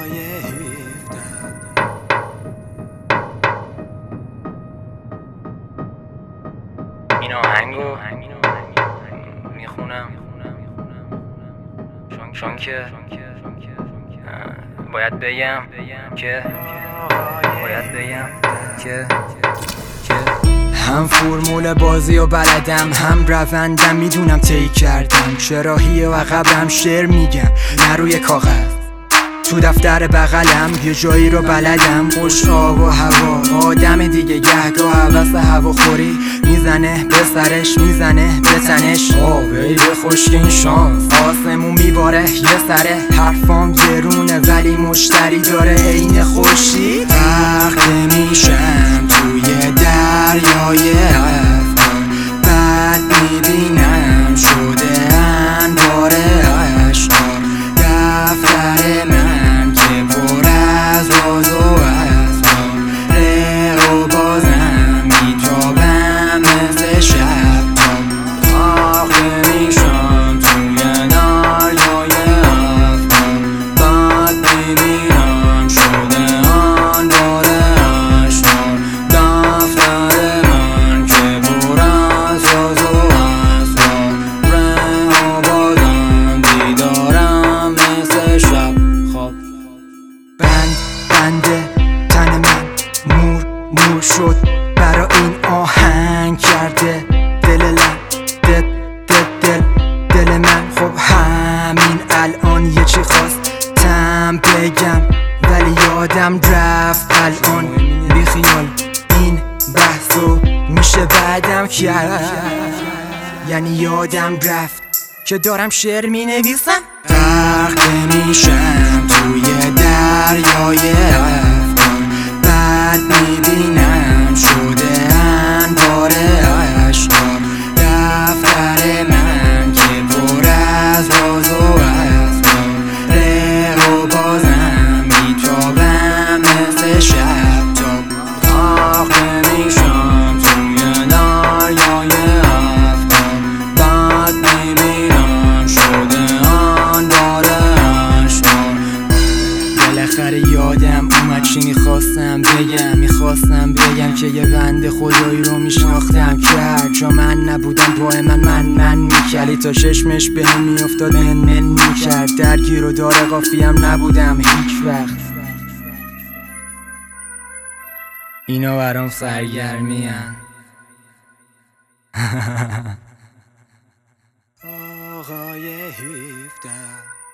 این آهنگو میخونم چون که باید بگم که هم فرمول بازی و بلدم، هم روندم میدونم طی کردم، چراهی و عقبم شعر میگم نه روی کاغذ، تو دفتر بغلم یه جایی رو بلدم. خوش آب و هوا آدم دیگه گهگاه حوث هواخوری میزنه به سرش، میزنه به تنش. آبی خوشک این شانس آسمون میباره یه سره، حرفام گرونه ولی مشتری داره عین خورشید. غرق میشم توی دریای افکار، بعد میبینم شده انباره اشکار. دفتر من که پر از راز و افکار، ره و بازم میتابم مثل شب‌تاب. آخه میشم توی دریای افکار، بعد میبینم شده انباره اشکار. دفتر من که پر از راز و افکار، ره و بازم دیدارم مثل شب خواب. بنده تن من مور شد، برا این آهنگ کرده دل من. خب همین الان یه چی خواستم بگم ولی یادم رفت الان. بیخیال این بحثو میشه بعدم کرد، یعنی یادم رفت که دارم شعر می نویسم. غرق میشم توی دریای افکار، بعد میبینم شده انباره اشکار. دفتر من که پر از راز و افکار، ره و بازم میتابم مثل شب‌تاب. آخه میشم توی دریای افکار، بعد میبینم شده انباره اشکار. بالاخره یادم اومد چی میخواستم بگم که یه بنده خدایی رو میشناختم که هر جا من نبودم پای من میکردی تا چشمش بهم میافتاد من میکرد. درگیر و دار قافیم نبودم هیچ وقت، اینا برام سرگرمی‌ان. آقای 17